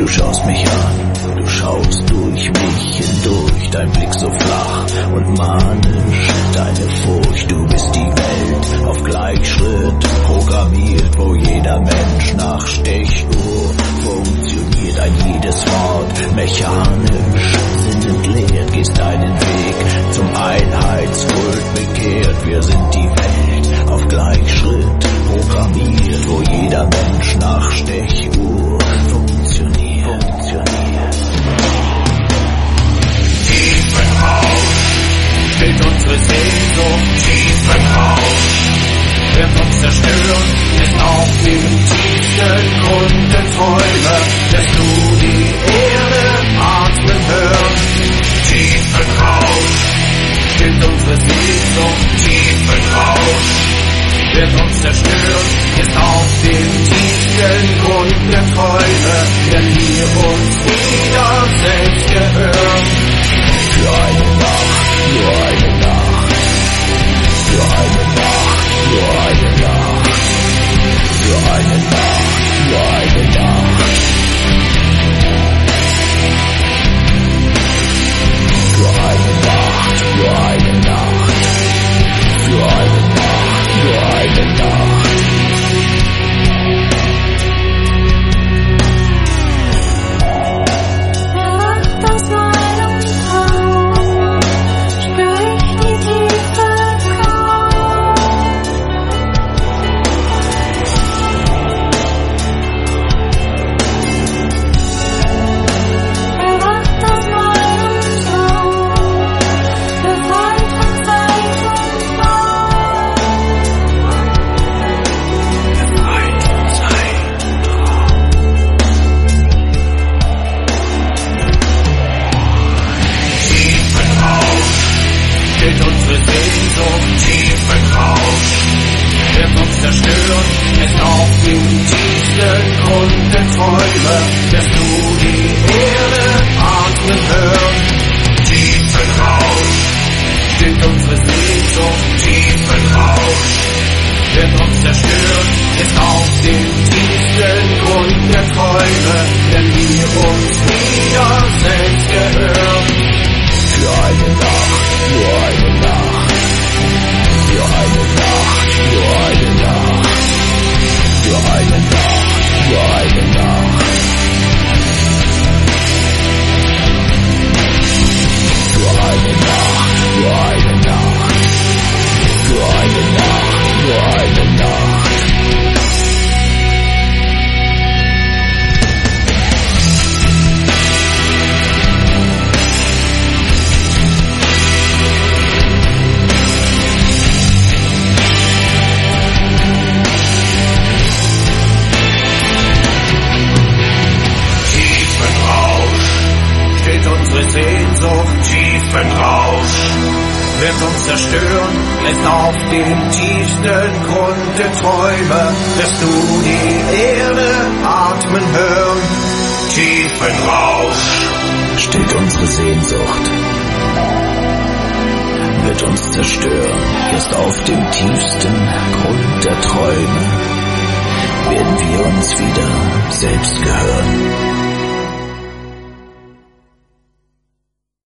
Du schaust mich an, du schaust durch mich hindurch, dein Blick so flach und manisch, deine Furcht, du bist die Welt auf Gleichschritt programmiert, wo jeder Mensch nach Stechuhr funktioniert, ein jedes Wort mechanisch sinnentleert, gehst deinen Weg zum Einheitskult bekehrt, wir sind die Welt auf Gleichschritt programmiert, wo jeder Mensch nach Stechuhr funktioniert. Tiefenrausch, steht unsere Sehnsucht, Tiefenrausch, wird uns zerstören, ist auf dem tiefsten Grund der Träume, lässt du die Erde atmen hören. Tiefenrausch, steht unsere Sehnsucht, Tiefenrausch, wird uns zerstören, ist auf dem tiefsten Grund der Träume, wenn wir uns wieder selbst gehören. Für eine Nacht, nur eine Nacht, für eine Nacht, nur eine Nacht, für eine Nacht, nur eine Nacht, für eine Nacht, nur eine Nacht, für eine Nacht, nur eine Nacht. Selbst gehört.